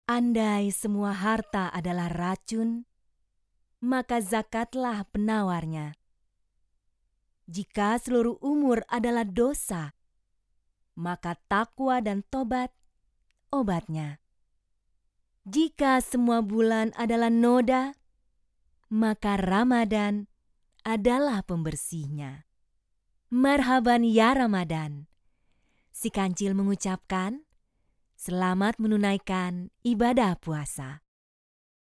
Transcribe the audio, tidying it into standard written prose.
Andai semua harta adalah racun, maka zakatlah penawarnya. Jika seluruh umur adalah dosa, maka takwa dan tobat obatnya. Jika semua bulan adalah noda, maka Ramadan adalah pembersihnya. Marhaban ya Ramadan. Si Kancil mengucapkan, selamat menunaikan ibadah puasa.